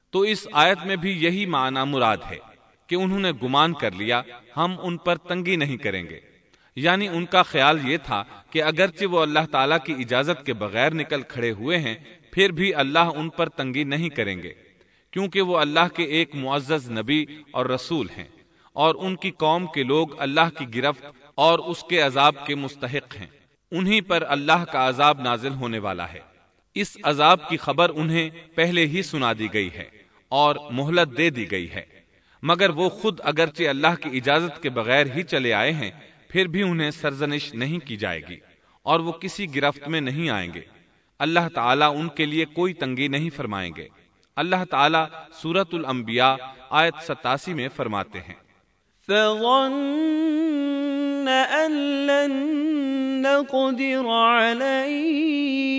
تو اس آیت میں بھی یہی معنی مراد ہے کہ انہوں نے گمان کر لیا ہم ان پر تنگی نہیں کریں گے، یعنی ان کا خیال یہ تھا کہ اگرچہ وہ اللہ تعالیٰ کی اجازت کے بغیر نکل کھڑے ہوئے ہیں پھر بھی اللہ ان پر تنگی نہیں کریں گے، کیونکہ وہ اللہ کے ایک معزز نبی اور رسول ہیں، اور ان کی قوم کے لوگ اللہ کی گرفت اور اس کے عذاب کے مستحق ہیں، انہی پر اللہ کا عذاب نازل ہونے والا ہے۔ اس عذاب کی خبر انہیں پہلے ہی سنا دی گئی ہے اور مہلت دے دی گئی ہے، مگر وہ خود اگرچہ اللہ کی اجازت کے بغیر ہی چلے آئے ہیں پھر بھی انہیں سرزنش نہیں کی جائے گی اور وہ کسی گرفت میں نہیں آئیں گے۔ اللہ تعالیٰ ان کے لیے کوئی تنگی نہیں فرمائیں گے۔ اللہ تعالیٰ سورۃ الانبیاء آیت 87 میں فرماتے ہیں، فَظَنَّ أَن لَّن نَّقْدِرَ عَلَيْهِ،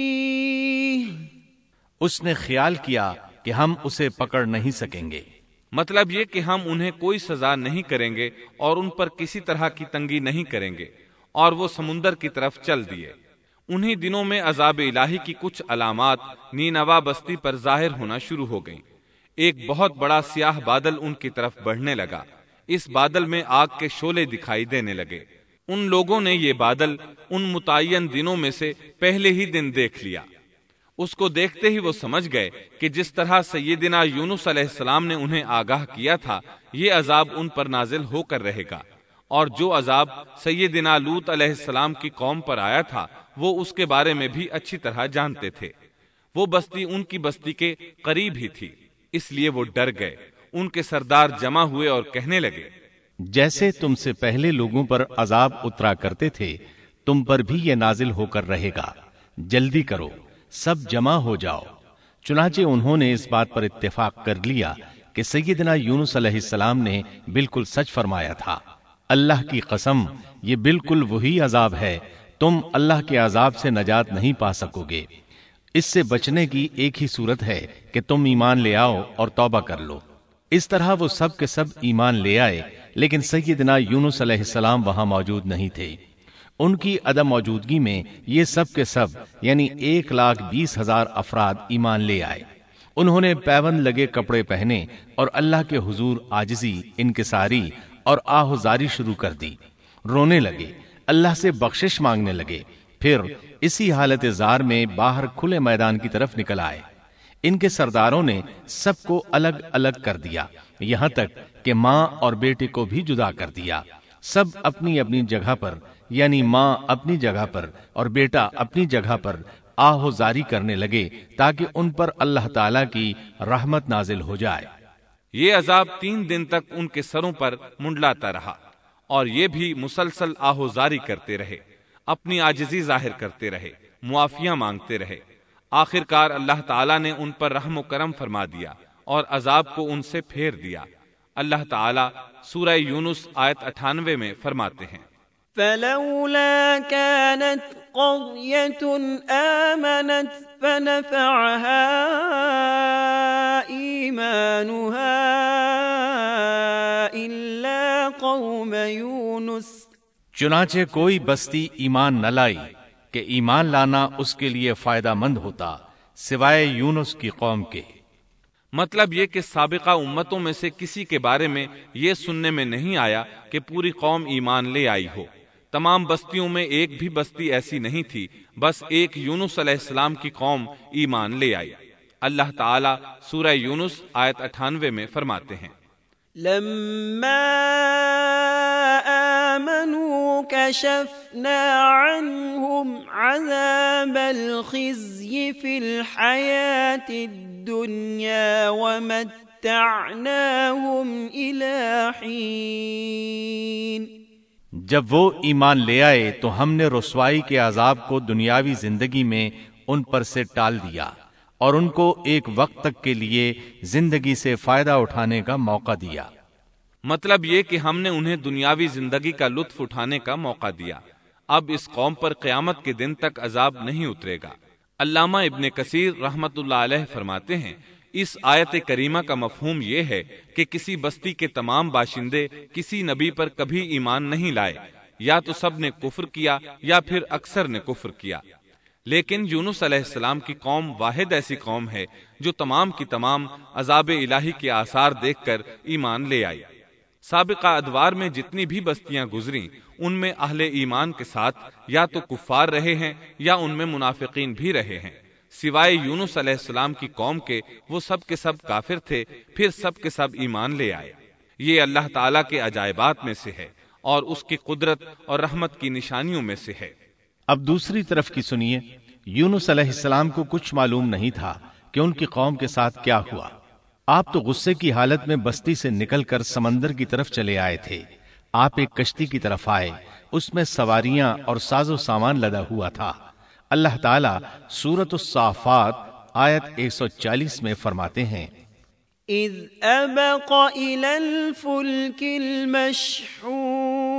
اس نے خیال کیا کہ ہم اسے پکڑ نہیں سکیں گے۔ مطلب یہ کہ ہم انہیں کوئی سزا نہیں کریں گے اور ان پر کسی طرح کی تنگی نہیں کریں گے، اور وہ سمندر کی طرف چل دیے۔ انہی دنوں میں عذاب الہی کی کچھ علامات نینوا بستی پر ظاہر ہونا شروع ہو گئیں۔ ایک بہت بڑا سیاہ بادل ان کی طرف بڑھنے لگا، اس بادل میں آگ کے شعلے دکھائی دینے لگے۔ ان لوگوں نے یہ بادل ان متعین دنوں میں سے پہلے ہی دن دیکھ لیا۔ اس کو دیکھتے ہی وہ سمجھ گئے کہ جس طرح سیدنا یونس علیہ السلام نے انہیں آگاہ کیا تھا یہ عذاب ان پر نازل ہو کر رہے گا، اور جو عذاب سیدنا لوط علیہ السلام کی قوم پر آیا تھا وہ اس کے بارے میں بھی اچھی طرح جانتے تھے۔ وہ بستی ان کی بستی کے قریب ہی تھی، اس لیے وہ ڈر گئے۔ ان کے سردار جمع ہوئے اور کہنے لگے، جیسے تم سے پہلے لوگوں پر عذاب اترا کرتے تھے تم پر بھی یہ نازل ہو کر رہے گا، جلدی کرو، سب جمع ہو جاؤ۔ چنانچہ انہوں نے اس بات پر اتفاق کر لیا کہ سیدنا یونس علیہ السلام نے بالکل سچ فرمایا تھا۔ اللہ کی قسم، یہ بالکل وہی عذاب ہے، تم اللہ کے عذاب سے نجات نہیں پا سکو گے۔ اس سے بچنے کی ایک ہی صورت ہے کہ تم ایمان لے آؤ اور توبہ کر لو۔ اس طرح وہ سب کے سب ایمان لے آئے، لیکن سیدنا یونس علیہ السلام وہاں موجود نہیں تھے۔ ان کی عدم موجودگی میں یہ سب کے سب یعنی 1,20,000 افراد ایمان لے آئے۔ انہوں نے پیوند لگے کپڑے پہنے اور اللہ کے حضور عاجزی، انکساری اور آہوزاری شروع کر دی، رونے لگے، اللہ سے بخشش مانگنے لگے، پھر اسی حالت زار میں باہر کھلے میدان کی طرف نکل آئے۔ ان کے سرداروں نے سب کو الگ الگ کر دیا، یہاں تک کہ ماں اور بیٹے کو بھی جدا کر دیا۔ سب اپنی اپنی جگہ پر یعنی ماں اپنی جگہ پر اور بیٹا اپنی جگہ پر آہوزاری کرنے لگے تاکہ ان پر اللہ تعالیٰ کی رحمت نازل ہو جائے۔ یہ عذاب 3 دن تک ان کے سروں پر منڈلاتا رہا، اور یہ بھی مسلسل آہوزاری کرتے رہے، اپنی عاجزی ظاہر کرتے رہے، معافیاں مانگتے رہے۔ آخر کار اللہ تعالیٰ نے ان پر رحم و کرم فرما دیا اور عذاب کو ان سے پھیر دیا۔ اللہ تعالیٰ سورہ یونس آیت 98 میں فرماتے ہیں، فَلَوْلَا كَانَتْ قَرْيَةٌ آمَنَتْ فَنَفَعَهَا إِيمَانُهَا إِلَّا قَوْمَ يُونُسَ، چنانچہ کوئی بستی ایمان نہ لائی کہ ایمان لانا اس کے لیے فائدہ مند ہوتا سوائے یونس کی قوم کے۔ مطلب یہ کہ سابقہ امتوں میں سے کسی کے بارے میں یہ سننے میں نہیں آیا کہ پوری قوم ایمان لے آئی ہو۔ تمام بستیوں میں ایک بھی بستی ایسی نہیں تھی، بس ایک یونس علیہ السلام کی قوم ایمان لے آئی۔ اللہ تعالیٰ سورہ یونس آیت 98 میں فرماتے ہیں، لما آمنوا كشفنا عنهم عذاب الخزي في الحياة الدنيا ومتعناهم إلى حين۔ جب وہ ایمان لے آئے تو ہم نے رسوائی کے عذاب کو دنیاوی زندگی میں ان پر سے ٹال دیا اور ان کو ایک وقت تک کے لیے زندگی سے فائدہ اٹھانے کا موقع دیا۔ مطلب یہ کہ ہم نے انہیں دنیاوی زندگی کا لطف اٹھانے کا موقع دیا۔ اب اس قوم پر قیامت کے دن تک عذاب نہیں اترے گا۔ علامہ ابن کثیر رحمت اللہ علیہ فرماتے ہیں، اس آیت کریمہ کا مفہوم یہ ہے کہ کسی بستی کے تمام باشندے کسی نبی پر کبھی ایمان نہیں لائے، یا تو سب نے کفر کیا یا پھر اکثر نے کفر کیا۔ لیکن یونس علیہ السلام کی قوم واحد ایسی قوم ہے جو تمام کی تمام عذاب الہی کے آثار دیکھ کر ایمان لے آئی۔ سابقہ ادوار میں جتنی بھی بستیاں گزریں ان میں اہل ایمان کے ساتھ یا تو کفار رہے ہیں یا ان میں منافقین بھی رہے ہیں، سوائے یونس علیہ السلام کی قوم کے، وہ سب کے سب کافر تھے، پھر سب کے سب ایمان لے آئے۔ یہ اللہ تعالیٰ کے عجائبات میں سے ہے اور اس کی قدرت اور رحمت کی نشانیوں میں سے ہے۔ اب دوسری طرف کی سنیے، یونس علیہ السلام کو کچھ معلوم نہیں تھا کہ ان کی قوم کے ساتھ کیا ہوا۔ آپ تو غصے کی حالت میں بستی سے نکل کر سمندر کی طرف چلے آئے تھے۔ آپ ایک کشتی کی طرف آئے، اس میں سواریاں اور ساز و سامان لدا ہوا تھا۔ اللہ تعالیٰ سورۃ الصافات آیت 140 میں فرماتے ہیں، اذ ابق الى الفلك المشحون،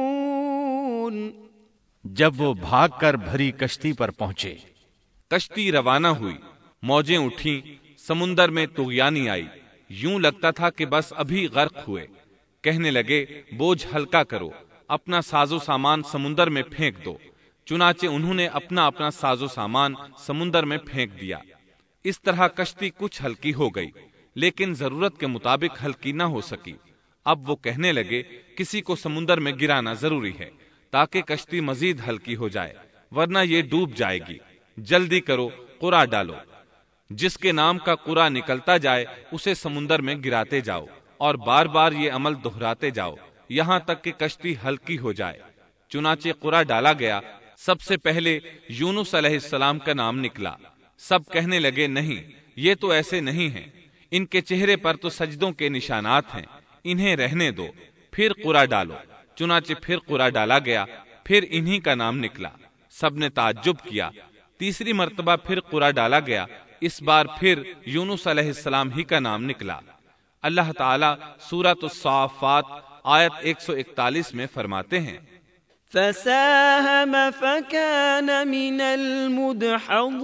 جب وہ بھاگ کر بھری کشتی پر پہنچے۔ کشتی روانہ ہوئی، موجیں اٹھیں، سمندر میں طغیانی آئی، یوں لگتا تھا کہ بس ابھی غرق ہوئے۔ کہنے لگے بوجھ ہلکا کرو، اپنا ساز و سامان سمندر میں پھینک دو۔ چنانچہ انہوں نے اپنا اپنا ساز و سامان سمندر میں پھینک دیا۔ اس طرح کشتی کچھ ہلکی ہو گئی، لیکن ضرورت کے مطابق ہلکی نہ ہو سکی۔ اب وہ کہنے لگے کسی کو سمندر میں گرانا ضروری ہے تاکہ کشتی مزید ہلکی ہو جائے، ورنہ یہ ڈوب جائے گی۔ جلدی کرو، قرع ڈالو۔ جس کے نام کا قرع نکلتا جائے اسے سمندر میں گراتے جاؤ، اور بار بار یہ عمل دہراتے جاؤ یہاں تک کہ کشتی ہلکی ہو جائے۔ چنانچہ قرع ڈالا گیا۔ سب سے پہلے یونس علیہ السلام کا نام نکلا۔ سب کہنے لگے نہیں، یہ تو ایسے نہیں ہیں، ان کے چہرے پر تو سجدوں کے نشانات ہیں، انہیں رہنے دو، پھر قرع ڈالو۔ چنانچہ پھر قرع ڈالا گیا، پھر انہی کا نام نکلا۔ سب نے تعجب کیا۔ تیسری مرتبہ پھر قرع ڈالا گیا، اس بار پھر یونس علیہ السلام ہی کا نام نکلا۔ اللہ تعالیٰ سورۃ الصافات آیت 141 میں فرماتے ہیں، فساهم فكان من المدحضين،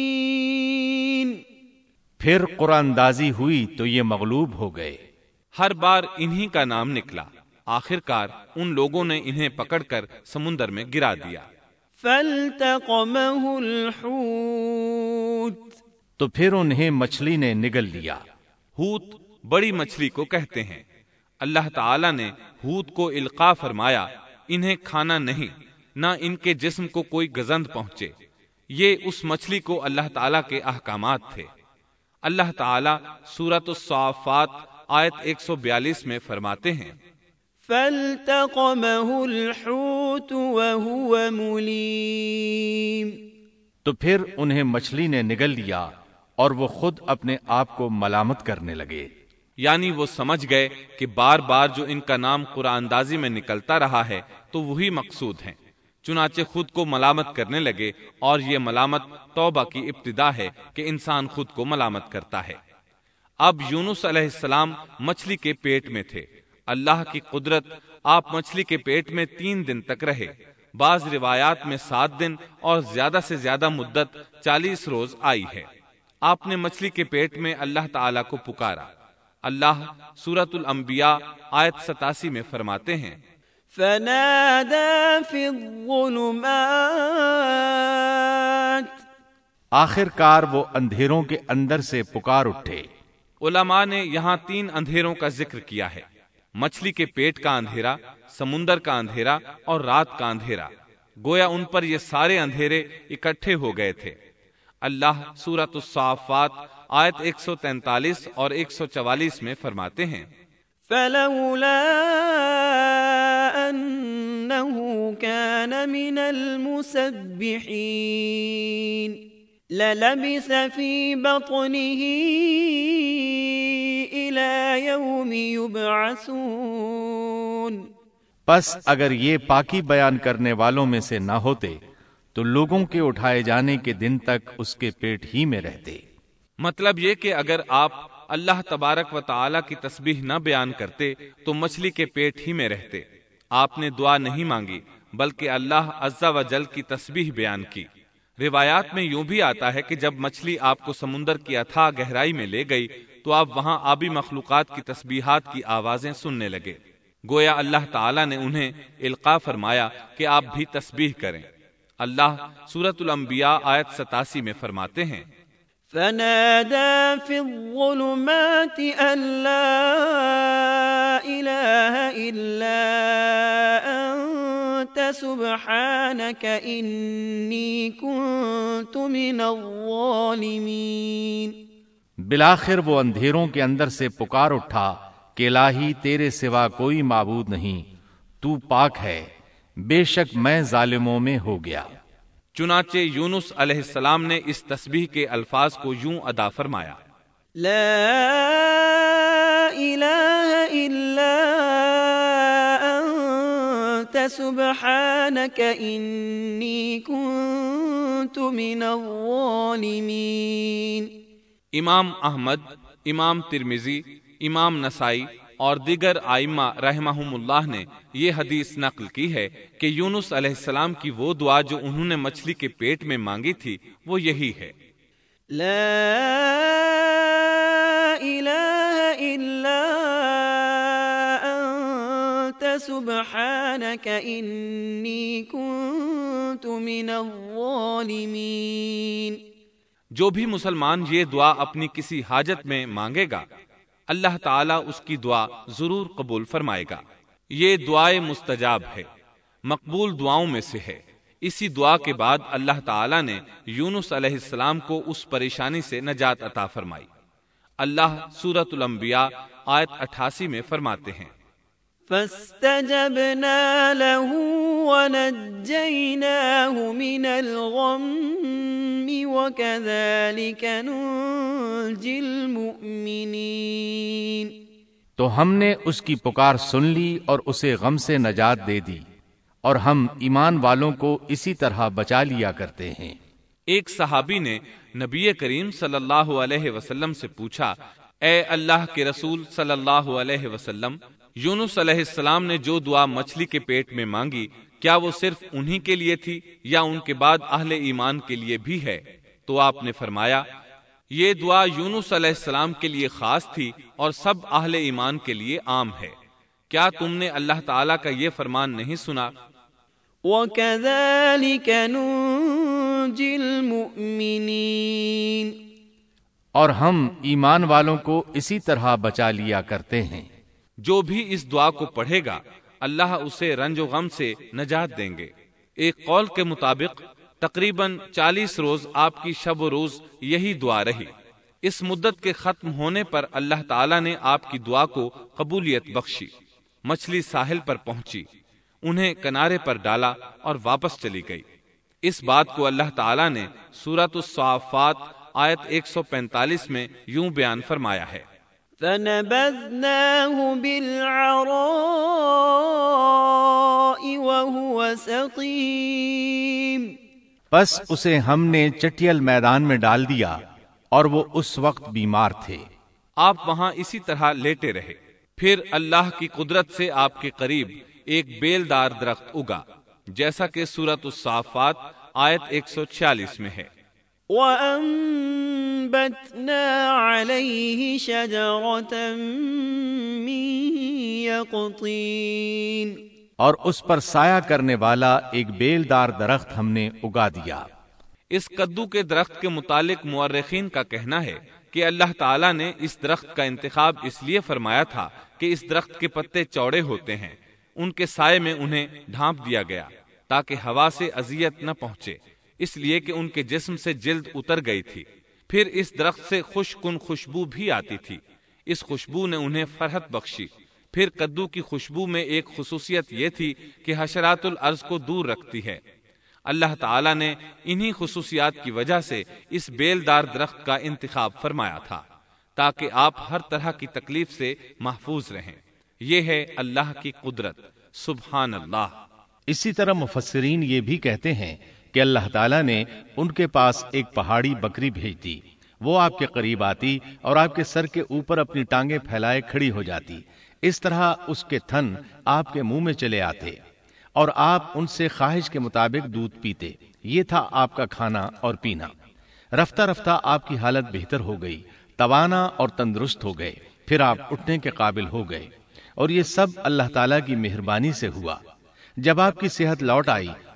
پھر قرآن اندازی ہوئی تو یہ مغلوب ہو گئے۔ ہر بار انہی کا نام نکلا۔ آخر کار ان لوگوں نے انہیں پکڑ کر سمندر میں گرا دیا۔ فالتقمه الحوت، تو پھر انہیں مچھلی نے نگل لیا۔ حوت بڑی مچھلی کو کہتے ہیں۔ اللہ تعالیٰ نے حوت کو القاء فرمایا، انہیں کھانا نہیں، نہ ان کے جسم کو کوئی گزند پہنچے۔ یہ اس مچھلی کو اللہ تعالیٰ کے احکامات تھے۔ اللہ تعالیٰ سورۃ الصافات آیت 142 میں فرماتے ہیں، فالتقمه الحوت وهو مليم، تو پھر انہیں مچھلی نے نگل لیا اور وہ خود اپنے آپ کو ملامت کرنے لگے۔ یعنی وہ سمجھ گئے کہ بار بار جو ان کا نام قرآن اندازی میں نکلتا رہا ہے تو وہی مقصود ہیں، چنانچہ خود کو ملامت کرنے لگے، اور یہ ملامت توبہ کی ابتدا ہے کہ انسان خود کو ملامت کرتا ہے۔ اب یونس علیہ السلام مچھلی کے پیٹ میں تھے۔ اللہ کی قدرت، آپ مچھلی کے پیٹ میں 3 دن تک رہے۔ بعض روایات میں 7 دن اور زیادہ سے زیادہ مدت 40 روز آئی ہے۔ آپ نے مچھلی کے پیٹ میں اللہ تعالیٰ کو پکارا۔ اللہ سورۃ الانبیاء آیت 87 میں فرماتے ہیں، فنادى في الظلمات، آخر کار وہ اندھیروں کے اندر سے پکار اٹھے۔ علماء نے یہاں 3 اندھیروں کا ذکر کیا ہے، مچھلی کے پیٹ کا اندھیرا، سمندر کا اندھیرا اور رات کا اندھیرا۔ گویا ان پر یہ سارے اندھیرے اکٹھے ہو گئے تھے۔ اللہ سورۃ الصافات آیت 143 اور 144 میں فرماتے ہیں، فلولا انه كان من المسبحين للبث في بطنه الى يوم يبعثون، پس اگر یہ پاکی بیان کرنے والوں میں سے نہ ہوتے تو لوگوں کے اٹھائے جانے کے دن تک اس کے پیٹ ہی میں رہتے۔ مطلب یہ کہ اگر آپ اللہ تبارک و تعالی کی تسبیح نہ بیان کرتے تو مچھلی کے پیٹ ہی میں رہتے۔ آپ نے دعا نہیں مانگی بلکہ اللہ عز و جل کی تسبیح بیان کی۔ روایات میں یوں بھی آتا ہے کہ جب مچھلی آپ کو سمندر کی اتھاہ گہرائی میں لے گئی تو آپ وہاں آبی مخلوقات کی تسبیحات کی آوازیں سننے لگے۔ گویا اللہ تعالیٰ نے انہیں القاء فرمایا کہ آپ بھی تسبیح کریں۔ اللہ سورۃ الانبیاء آیت 87 میں فرماتے ہیں، فنادى في الظلمات أن لا إله إلا أنت سبحانك إني كنت من الظالمين۔ بالآخر وہ اندھیروں کے اندر سے پکار اٹھا کہ الہی تیرے سوا کوئی معبود نہیں، تو پاک ہے، بے شک میں ظالموں میں ہو گیا۔ چنانچہ یونس علیہ السلام نے اس تسبیح کے الفاظ کو یوں ادا فرمایا: لا إله إلا أنت سبحانك إني كنت من الظالمين۔ امام احمد، امام ترمذی، امام نسائی اور دیگر ائمہ رحمہم اللہ نے یہ حدیث نقل کی ہے کہ یونس علیہ السلام کی وہ دعا جو انہوں نے مچھلی کے پیٹ میں مانگی تھی وہ یہی ہے: لا إله إلا أنت سبحانك إني كنت من الظالمين۔ جو بھی مسلمان یہ دعا اپنی کسی حاجت میں مانگے گا اللہ تعالیٰ اس کی دعا ضرور قبول فرمائے گا۔ یہ دعائے مستجاب ہے، مقبول دعاؤں میں سے ہے۔ اسی دعا کے بعد اللہ تعالیٰ نے یونس علیہ السلام کو اس پریشانی سے نجات عطا فرمائی۔ اللہ سورۃ الانبیاء آیت 88 میں فرماتے ہیں: فاستجبنا له ونجيناه من الغم وكذلك ننجي المؤمنين۔ تو ہم نے اس کی پکار سن لی اور اسے غم سے نجات دے دی، اور ہم ایمان والوں کو اسی طرح بچا لیا کرتے ہیں۔ ایک صحابی نے نبی کریم صلی اللہ علیہ وسلم سے پوچھا: اے اللہ کے رسول صلی اللہ علیہ وسلم، یونس علیہ السلام نے جو دعا مچھلی کے پیٹ میں مانگی کیا وہ صرف انہی کے لیے تھی یا ان کے بعد اہل ایمان کے لیے بھی ہے؟ تو آپ نے فرمایا: یہ دعا یونس علیہ السلام کے لیے خاص تھی اور سب اہل ایمان کے لیے عام ہے۔ کیا تم نے اللہ تعالیٰ کا یہ فرمان نہیں سنا؟ وَكَذَلِكَ نُنْجِي الْمُؤْمِنِينَ۔ اور ہم ایمان والوں کو اسی طرح بچا لیا کرتے ہیں۔ جو بھی اس دعا کو پڑھے گا اللہ اسے رنج و غم سے نجات دیں گے۔ ایک قول کے مطابق تقریباً 40 روز آپ کی شب و روز یہی دعا رہی۔ اس مدت کے ختم ہونے پر اللہ تعالیٰ نے آپ کی دعا کو قبولیت بخشی۔ مچھلی ساحل پر پہنچی، انہیں کنارے پر ڈالا اور واپس چلی گئی۔ اس بات کو اللہ تعالیٰ نے سورۃ الصافات آیت 145 میں یوں بیان فرمایا ہے: فَنَبَذْنَاهُ بِالْعَرَاءِ وَهُوَ سَقِيمٌ۔ پس اسے ہم نے چٹیل میدان میں ڈال دیا اور وہ اس وقت بیمار تھے۔ آپ وہاں اسی طرح لیٹے رہے۔ پھر اللہ کی قدرت سے آپ کے قریب ایک بیلدار درخت اگا، جیسا کہ سورۃ الصافات آیت 146 میں ہے۔ وَأَنبَتْنَا عَلَيْهِ شَجَرَةً مِّن يَقْطِينٍ۔ اور اس پر سایہ کرنے والا ایک بیلدار درخت ہم نے اگا دیا۔ اس کدو کے درخت کے متعلق مورخین کا کہنا ہے کہ اللہ تعالیٰ نے اس درخت کا انتخاب اس لیے فرمایا تھا کہ اس درخت کے پتے چوڑے ہوتے ہیں، ان کے سائے میں انہیں ڈھانپ دیا گیا تاکہ ہوا سے اذیت نہ پہنچے، اس لیے کہ ان کے جسم سے جلد اتر گئی تھی۔ پھر اس درخت سے خوشکن خوشبو بھی آتی تھی، اس خوشبو نے انہیں فرحت بخشی۔ پھر کدو کی خوشبو میں ایک خصوصیت یہ تھی کہ حشرات الارض کو دور رکھتی ہے۔ اللہ تعالیٰ نے انہی خصوصیات کی وجہ سے اس بیلدار درخت کا انتخاب فرمایا تھا تاکہ آپ ہر طرح کی تکلیف سے محفوظ رہیں۔ یہ ہے اللہ کی قدرت، سبحان اللہ۔ اسی طرح مفسرین یہ بھی کہتے ہیں کہ اللہ تعالیٰ نے ان کے پاس ایک پہاڑی بکری بھیج دی۔ وہ آپ کے قریب آتی اور آپ کے سر کے اوپر اپنی ٹانگیں پھیلائے کھڑی ہو جاتی۔ اس طرح اس کے تھن آپ کے منہ میں چلے آتے اور آپ ان سے خواہش کے مطابق دودھ پیتے۔ یہ تھا آپ کا کھانا اور پینا۔ رفتہ رفتہ آپ کی حالت بہتر ہو گئی، توانا اور تندرست ہو گئے، پھر آپ اٹھنے کے قابل ہو گئے، اور یہ سب اللہ تعالیٰ کی مہربانی سے ہوا۔ جب آپ کی صحت لوٹ آئی،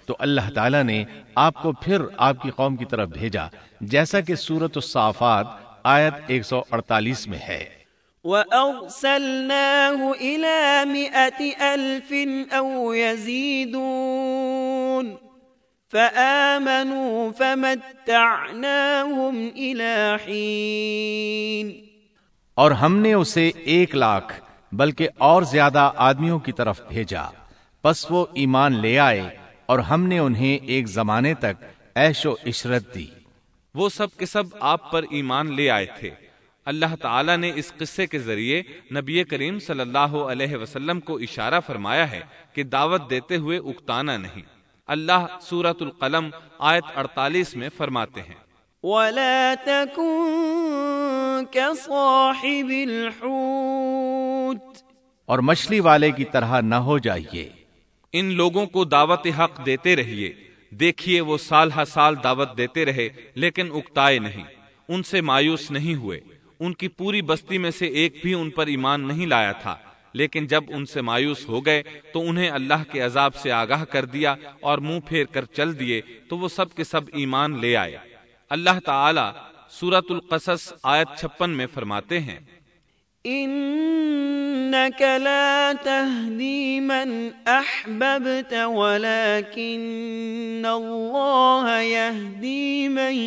تو اللہ تعالیٰ نے آپ کو پھر آپ کی قوم کی طرف بھیجا، جیسا کہ سورۃ الصافات آیت 148 میں ہے۔ وَأَرْسَلْنَاهُ إِلَى 100,000 أَوْ يَزِيدُونَ فَآمَنُوا فَمَتَّعْنَاهُمْ إِلَى حِينٍ۔ اور ہم نے اسے 1,00,000 بلکہ اور زیادہ آدمیوں کی طرف بھیجا، پس وہ ایمان لے آئے اور ہم نے انہیں ایک زمانے تک عیش و عشرت دی۔ وہ سب کے سب آپ پر ایمان لے آئے تھے۔ اللہ تعالیٰ نے اس قصے کے ذریعے نبی کریم صلی اللہ علیہ وسلم کو اشارہ فرمایا ہے کہ دعوت دیتے ہوئے اکتانا نہیں۔ اللہ سورۃ القلم آیت 48 میں فرماتے ہیں، وَلَا تَكُن كَصَاحِبِ الْحُوتِ، اور مچھلی والے کی طرح نہ ہو جائیے۔ ان لوگوں کو دعوت حق دیتے رہیے۔ دیکھیے وہ سال ہر سال دعوت دیتے رہے لیکن اکتائے نہیں، ان سے مایوس نہیں ہوئے۔ ان کی پوری بستی میں سے ایک بھی ان پر ایمان نہیں لایا تھا، لیکن جب ان سے مایوس ہو گئے تو انہیں اللہ کے عذاب سے آگاہ کر دیا اور منہ پھیر کر چل دیے تو وہ سب کے سب ایمان لے آئے۔ اللہ تعالی سورۃ القصص آیت 56 میں فرماتے ہیں، إنك لا تهدي من أحببت ولكن الله يهدي من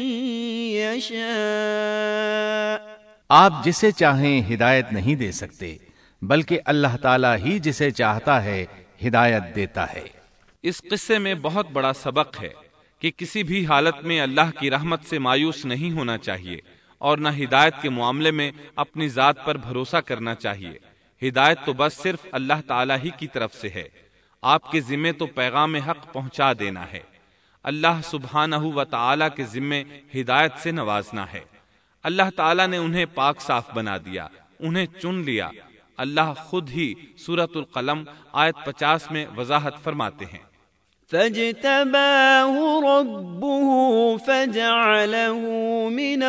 يشاء۔ آپ جسے چاہیں ہدایت نہیں دے سکتے، بلکہ اللہ تعالیٰ ہی جسے چاہتا ہے ہدایت دیتا ہے۔ اس قصے میں بہت بڑا سبق ہے کہ کسی بھی حالت میں اللہ کی رحمت سے مایوس نہیں ہونا چاہیے اور نہ ہدایت کے معاملے میں اپنی ذات پر بھروسہ کرنا چاہیے۔ ہدایت تو بس صرف اللہ تعالیٰ ہی کی طرف سے ہے۔ آپ کے ذمے تو پیغام حق پہنچا دینا ہے۔ اللہ سبحانہ و تعالیٰ کے ذمے ہدایت سے نوازنا ہے۔ اللہ تعالیٰ نے انہیں پاک صاف بنا دیا، انہیں چن لیا۔ اللہ خود ہی سورۃ القلم آیت 50 میں وضاحت فرماتے ہیں، فاجتباه ربه فجعله من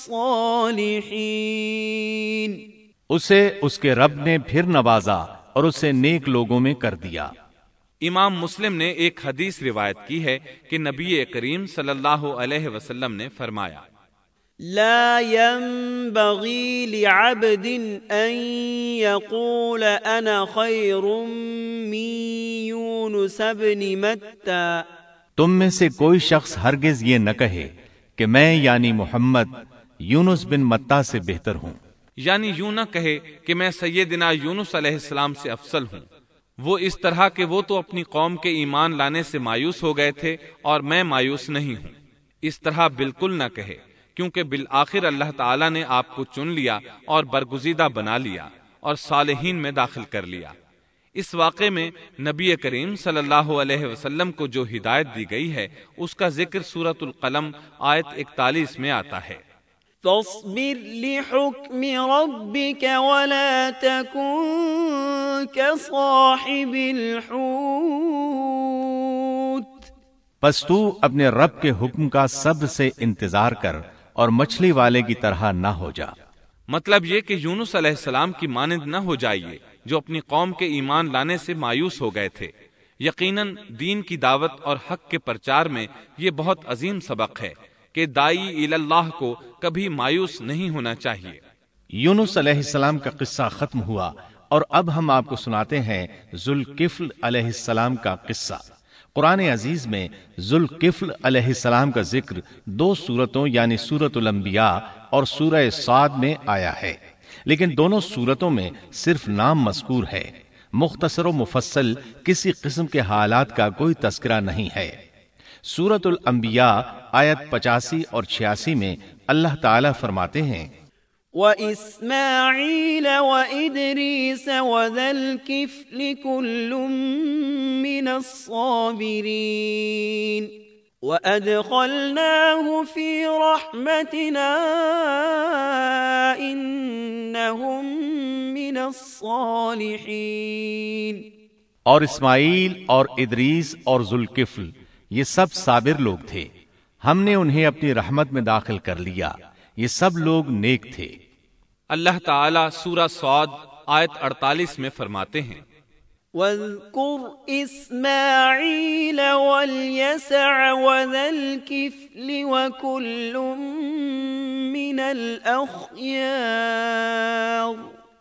الصالحين۔ اسے اس کے رب نے پھر نوازا اور اسے نیک لوگوں میں کر دیا۔ امام مسلم نے ایک حدیث روایت کی ہے کہ نبی کریم صلی اللہ علیہ وسلم نے فرمایا، لا ينبغي لعبد ان يقول انا خير من يونس بن متى۔ تم میں سے کوئی شخص ہرگز یہ نہ کہے کہ میں یعنی محمد یونس بن متی سے بہتر ہوں، یعنی یوں نہ کہے کہ میں سیدنا یونس علیہ السلام سے افضل ہوں۔ وہ اس طرح کہ وہ تو اپنی قوم کے ایمان لانے سے مایوس ہو گئے تھے اور میں مایوس نہیں ہوں۔ اس طرح بالکل نہ کہے، کیونکہ بالآخر اللہ تعالیٰ نے آپ کو چن لیا اور برگزیدہ بنا لیا اور صالحین میں داخل کر لیا۔ اس واقعے میں نبی کریم صلی اللہ علیہ وسلم کو جو ہدایت دی گئی ہے اس کا ذکر سورۃ القلم آیت 41 میں آتا ہے، فاصبر لحكم ربك ولا تكن كصاحب الحوت۔ پس تو اپنے رب کے حکم کا صبر سے انتظار کر اور مچھلی والے کی طرح نہ ہو جا۔ مطلب یہ کہ یونس علیہ السلام کی مانند نہ ہو جائیے جو اپنی قوم کے ایمان لانے سے مایوس ہو گئے تھے۔ یقیناً دین کی دعوت اور حق کے پرچار میں یہ بہت عظیم سبق ہے کہ دائی اللہ کو کبھی مایوس نہیں ہونا چاہیے۔ یونس علیہ السلام کا قصہ ختم ہوا اور اب ہم آپ کو سناتے ہیں ذوالکفل علیہ السلام کا قصہ۔ قرآن عزیز میں ذوالکفل علیہ السلام کا ذکر 2 سورتوں یعنی سورۃ الانبیاء اور سورہ صاد میں آیا ہے، لیکن دونوں سورتوں میں صرف نام مذکور ہے، مختصر و مفصل کسی قسم کے حالات کا کوئی تذکرہ نہیں ہے۔ سورۃ الانبیاء آیت 85 اور 86 میں اللہ تعالیٰ فرماتے ہیں، وَإِسْمَاعِيلَ وَإِدْرِيسَ وَذَا الْكِفْلِ كُلٌّ مِّنَ الصَّابِرِينَ وَأَدْخَلْنَاهُ فِي رَحْمَتِنَا إِنَّهُمْ مِنَ الصَّالِحِينَ۔ اور اسماعیل اور ادریس اور ذوالکفل یہ سب صابر لوگ تھے، ہم نے انہیں اپنی رحمت میں داخل کر لیا، یہ سب لوگ نیک تھے۔ اللہ تعالیٰ سورہ صاد آیت 48 میں فرماتے ہیں، واذكر إسماعيل واليسع وذا الكفل وكل من الأخيار۔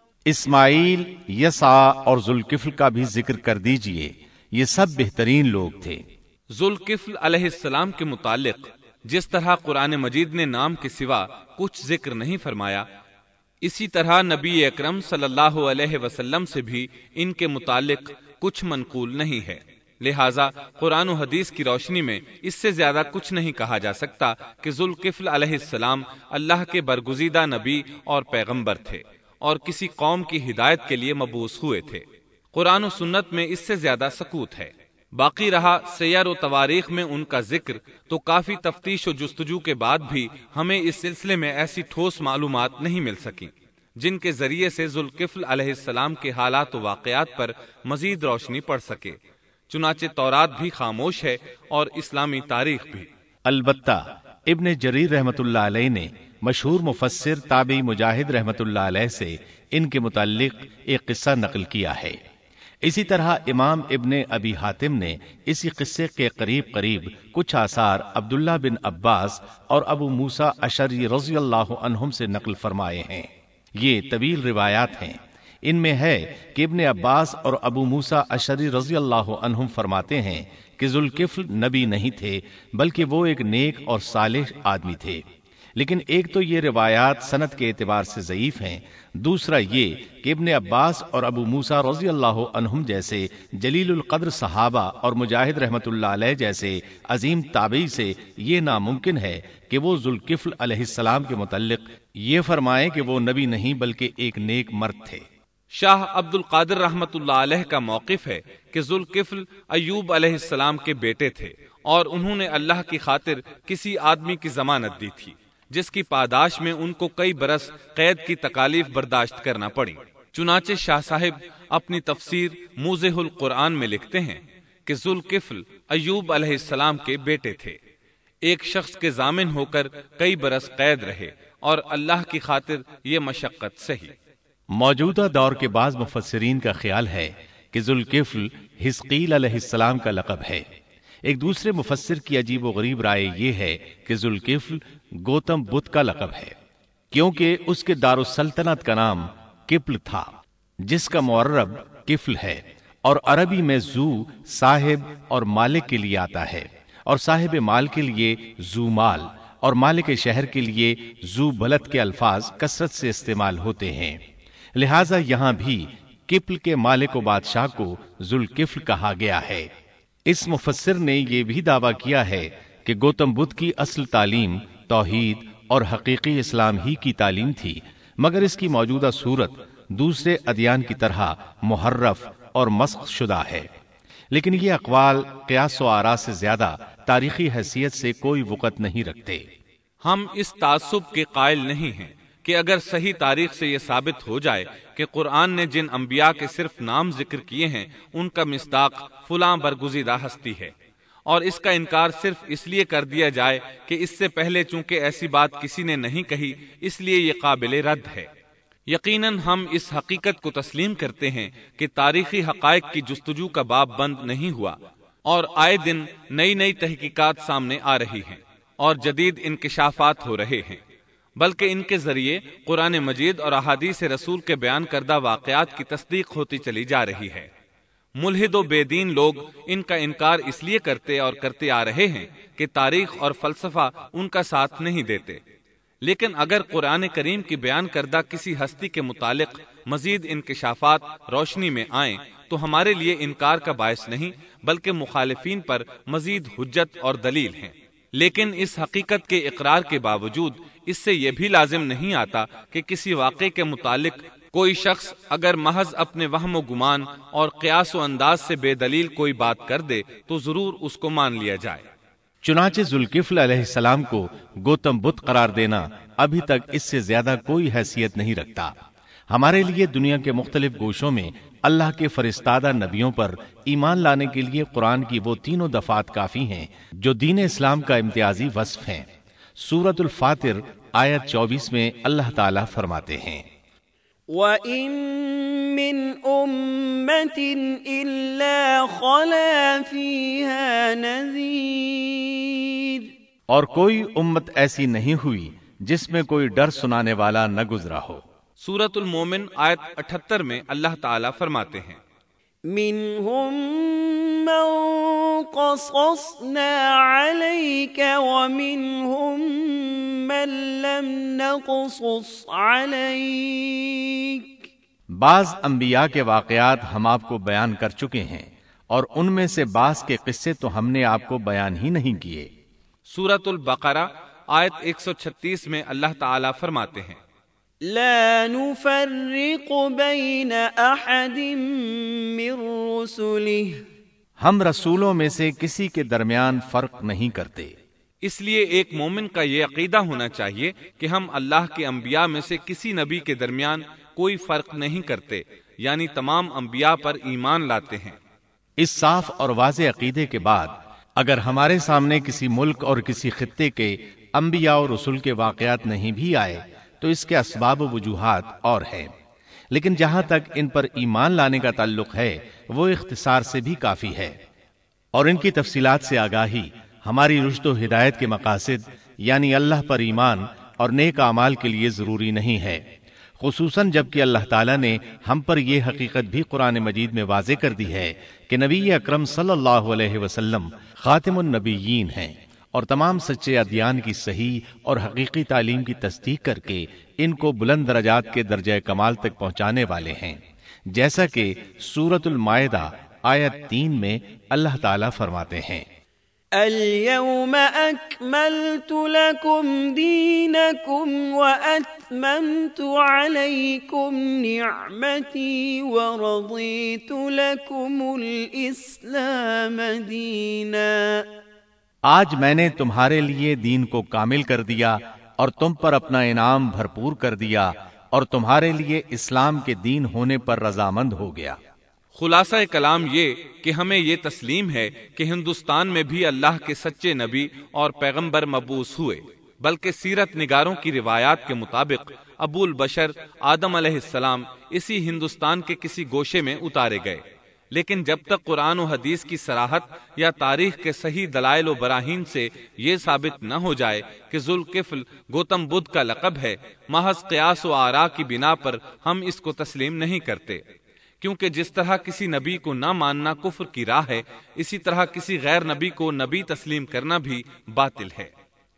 اسماعیل، یسع اور ذوالکفل کا بھی ذکر کر دیجئے، یہ سب بہترین لوگ تھے۔ ذوالکفل علیہ السلام کے متعلق جس طرح قرآن مجید نے نام کے سوا کچھ ذکر نہیں فرمایا، اسی طرح نبی اکرم صلی اللہ علیہ وسلم سے بھی ان کے متعلق کچھ منقول نہیں ہے، لہٰذا قرآن و حدیث کی روشنی میں اس سے زیادہ کچھ نہیں کہا جا سکتا کہ ذوالکفل علیہ السلام اللہ کے برگزیدہ نبی اور پیغمبر تھے اور کسی قوم کی ہدایت کے لیے مبعوث ہوئے تھے۔ قرآن و سنت میں اس سے زیادہ سکوت ہے۔ باقی رہا سیر و تواریخ میں ان کا ذکر، تو کافی تفتیش و جستجو کے بعد بھی ہمیں اس سلسلے میں ایسی ٹھوس معلومات نہیں مل سکیں جن کے ذریعے سے ذوالکفل علیہ السلام کے حالات و واقعات پر مزید روشنی پڑ سکے۔ چنانچہ تورات بھی خاموش ہے اور اسلامی تاریخ بھی۔ البتہ ابن جریر رحمت اللہ علیہ نے مشہور مفسر تابعی مجاہد رحمت اللہ علیہ سے ان کے متعلق ایک قصہ نقل کیا ہے۔ اسی طرح امام ابن ابی حاتم نے اسی قصے کے قریب کچھ آثار عبداللہ بن عباس اور ابو موسیٰ اشعری رضی اللہ عنہم سے نقل فرمائے ہیں۔ یہ طویل روایات ہیں۔ ان میں ہے کہ ابن عباس اور ابو موسیٰ اشعری رضی اللہ عنہم فرماتے ہیں کہ ذوالکفل نبی نہیں تھے، بلکہ وہ ایک نیک اور صالح آدمی تھے۔ لیکن ایک تو یہ روایات سند کے اعتبار سے ضعیف ہیں، دوسرا یہ کہ ابن عباس اور ابو موسیٰ رضی اللہ عنہم جیسے جلیل القدر صحابہ اور مجاہد رحمت اللہ علیہ جیسے عظیم تابعی سے یہ ناممکن ہے کہ وہ ذوالکفل علیہ السلام کے متعلق یہ فرمائیں کہ وہ نبی نہیں بلکہ ایک نیک مرد تھے۔ شاہ عبد القادر رحمت اللہ علیہ کا موقف ہے کہ ذوالکفل ایوب علیہ السلام کے بیٹے تھے اور انہوں نے اللہ کی خاطر کسی آدمی کی ضمانت دی تھی جس کی پاداش میں ان کو کئی برس قید کی تکالیف برداشت کرنا پڑی۔ چنانچہ شاہ صاحب اپنی تفسیر موضح القرآن میں لکھتے ہیں کہ ذوالکفل ایوب علیہ السلام کے بیٹے تھے، ایک شخص کے ضامن ہو کر کئی برس قید رہے اور اللہ کی خاطر یہ مشقت سہی۔ موجودہ دور کے بعض مفسرین کا خیال ہے کہ ذوالکفل حزقیل علیہ السلام کا لقب ہے۔ ایک دوسرے مفسر کی عجیب و غریب رائے یہ ہے کہ ذوالکفل گوتم بدھ کا لقب ہے، کیونکہ اس کے دارالسلطنت کا نام کپل تھا، جس کا معرب کفل ہے، اور عربی میں ذو صاحب اور مالک کے لیے آتا ہے، اور صاحب مال کے لیے ذو مال اور مالک شہر کے لیے ذو بلد کے الفاظ کثرت سے استعمال ہوتے ہیں۔ لہذا یہاں بھی کپل کے مالک و بادشاہ کو ذوالکفل کہا گیا ہے۔ اس مفسر نے یہ بھی دعویٰ کیا ہے کہ گوتم بدھ کی اصل تعلیم توحید اور حقیقی اسلام ہی کی تعلیم تھی، مگر اس کی موجودہ صورت دوسرے ادیان کی طرح محرف اور مسخ شدہ ہے۔ لیکن یہ اقوال قیاس و آراء سے زیادہ تاریخی حیثیت سے کوئی وقت نہیں رکھتے۔ ہم اس تعصب کے قائل نہیں ہیں کہ اگر صحیح تاریخ سے یہ ثابت ہو جائے کہ قرآن نے جن انبیاء کے صرف نام ذکر کیے ہیں ان کا مصداق فلاں برگزیدہ ہستی ہے، اور اس کا انکار صرف اس لیے کر دیا جائے کہ اس سے پہلے چونکہ ایسی بات کسی نے نہیں کہی اس لیے یہ قابل رد ہے۔ یقیناً ہم اس حقیقت کو تسلیم کرتے ہیں کہ تاریخی حقائق کی جستجو کا باب بند نہیں ہوا، اور آئے دن نئی نئی تحقیقات سامنے آ رہی ہیں اور جدید انکشافات ہو رہے ہیں، بلکہ ان کے ذریعے قرآن مجید اور احادیث رسول کے بیان کردہ واقعات کی تصدیق ہوتی چلی جا رہی ہے۔ ملحد و بے دین لوگ ان کا انکار اس لیے کرتے اور کرتے آ رہے ہیں کہ تاریخ اور فلسفہ ان کا ساتھ نہیں دیتے، لیکن اگر قرآن کریم کی بیان کردہ کسی ہستی کے متعلق مزید انکشافات روشنی میں آئیں تو ہمارے لیے انکار کا باعث نہیں بلکہ مخالفین پر مزید حجت اور دلیل ہیں۔ لیکن اس حقیقت کے اقرار کے باوجود اس سے یہ بھی لازم نہیں آتا کہ کسی واقعے کے متعلق کوئی شخص اگر محض اپنے وہم و گمان اور قیاس و انداز سے بے دلیل کوئی بات کر دے تو ضرور اس کو مان لیا جائے۔ چنانچہ ذوالکفل علیہ السلام کو گوتم بدھ قرار دینا ابھی تک اس سے زیادہ کوئی حیثیت نہیں رکھتا۔ ہمارے لیے دنیا کے مختلف گوشوں میں اللہ کے فرستادہ نبیوں پر ایمان لانے کے لیے قرآن کی وہ تینوں دفعات کافی ہیں جو دین اسلام کا امتیازی وصف ہیں۔ سورۃ الفاتر آیت 24 میں اللہ تعالیٰ فرماتے ہیں، وَإِن من أمة إلا خلا فيها نذير، اور کوئی امت ایسی نہیں ہوئی جس میں کوئی ڈر سنانے والا نہ گزرا ہو۔ سورۃ المومن آیت 78 میں اللہ تعالیٰ فرماتے ہیں منهم من قصصنا عليك ومنهم من لم نقصص عليك، بعض انبیاء کے واقعات ہم آپ کو بیان کر چکے ہیں اور ان میں سے بعض کے قصے تو ہم نے آپ کو بیان ہی نہیں کیے۔ سورۃ البقرہ آیت 136 میں اللہ تعالیٰ فرماتے ہیں لا نفرق بين احد من رسله، ہم رسولوں میں سے کسی کے درمیان فرق نہیں کرتے۔ اس لیے ایک مومن کا یہ عقیدہ ہونا چاہیے کہ ہم اللہ کے انبیاء میں سے کسی نبی کے درمیان کوئی فرق نہیں کرتے، یعنی تمام انبیاء پر ایمان لاتے ہیں۔ اس صاف اور واضح عقیدے کے بعد اگر ہمارے سامنے کسی ملک اور کسی خطے کے انبیاء اور رسول کے واقعات نہیں بھی آئے تو اس کے اسباب و وجوہات اور ہیں، لیکن جہاں تک ان پر ایمان لانے کا تعلق ہے وہ اختصار سے بھی کافی ہے، اور ان کی تفصیلات سے آگاہی ہماری رشد و ہدایت کے مقاصد یعنی اللہ پر ایمان اور نیک اعمال کے لیے ضروری نہیں ہے، خصوصاً جبکہ اللہ تعالیٰ نے ہم پر یہ حقیقت بھی قرآن مجید میں واضح کر دی ہے کہ نبی اکرم صلی اللہ علیہ وسلم خاتم النبیین ہیں اور تمام سچے ادیان کی صحیح اور حقیقی تعلیم کی تصدیق کر کے ان کو بلند درجات کے درجہ کمال تک پہنچانے والے ہیں، جیسا کہ سورۃ المائدہ آیت 3 میں اللہ تعالیٰ فرماتے ہیں اليوم أكملت لكم دينكم وأتممت عليكم نعمتي ورضيت لكم الإسلام دينا، آج میں نے تمہارے لیے دین کو کامل کر دیا اور تم پر اپنا انعام بھرپور کر دیا اور تمہارے لیے اسلام کے دین ہونے پر رضامند ہو گیا۔ خلاصہ کلام یہ کہ ہمیں یہ تسلیم ہے کہ ہندوستان میں بھی اللہ کے سچے نبی اور پیغمبر مبعوث ہوئے، بلکہ سیرت نگاروں کی روایات کے مطابق ابو البشر آدم علیہ السلام اسی ہندوستان کے کسی گوشے میں اتارے گئے، لیکن جب تک قرآن و حدیث کی صراحت یا تاریخ کے صحیح دلائل و براہین سے یہ ثابت نہ ہو جائے کہ ذوالکفل گوتم بدھ کا لقب ہے، محض قیاس و آراء کی بنا پر ہم اس کو تسلیم نہیں کرتے، کیونکہ جس طرح کسی نبی کو نہ ماننا کفر کی راہ ہے، اسی طرح کسی غیر نبی کو نبی تسلیم کرنا بھی باطل ہے۔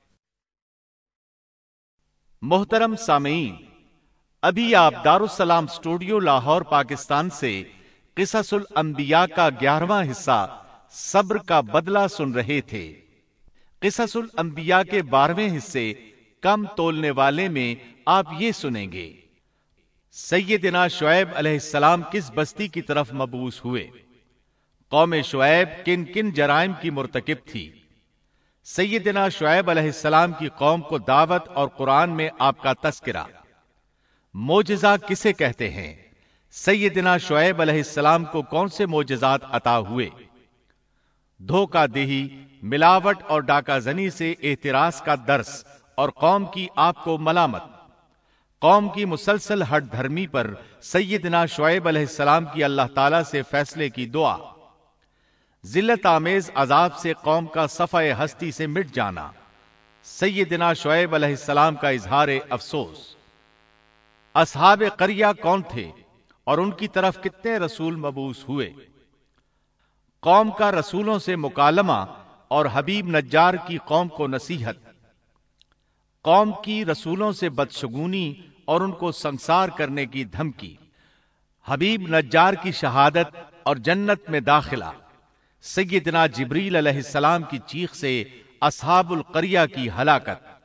محترم سامعین، ابھی آپ دارالسلام اسٹوڈیو لاہور پاکستان سے قصص الانبیاء کا 11واں حصہ صبر کا بدلہ سن رہے تھے۔ قصص الانبیاء کے 12ویں حصے کم تولنے والے میں آپ یہ سنیں گے سیدنا شعیب علیہ السلام کس بستی کی طرف مبعوث ہوئے، قوم شعیب کن کن جرائم کی مرتکب تھی، سیدنا شعیب علیہ السلام کی قوم کو دعوت اور قرآن میں آپ کا تذکرہ، معجزہ کسے کہتے ہیں، سیدنا شعیب علیہ السلام کو کون سے معجزات عطا ہوئے، دھوکہ دہی، ملاوٹ اور ڈاکہ زنی سے احتراز کا درس اور قوم کی آپ کو ملامت، قوم کی مسلسل ہٹ دھرمی پر سیدنا شعیب علیہ السلام کی اللہ تعالیٰ سے فیصلے کی دعا، ذلت آمیز عذاب سے قوم کا صفحہ ہستی سے مٹ جانا، سیدنا شعیب علیہ السلام کا اظہار افسوس، اصحاب قریہ کون تھے اور ان کی طرف کتنے رسول مبعوث ہوئے، قوم کا رسولوں سے مکالمہ اور حبیب نجار کی قوم کو نصیحت، قوم کی رسولوں سے بدشگونی اور ان کو سنسار کرنے کی دھمکی، حبیب نجار کی شہادت اور جنت میں داخلہ، سیدنا جبریل علیہ السلام کی چیخ سے اصحاب القریہ کی ہلاکت،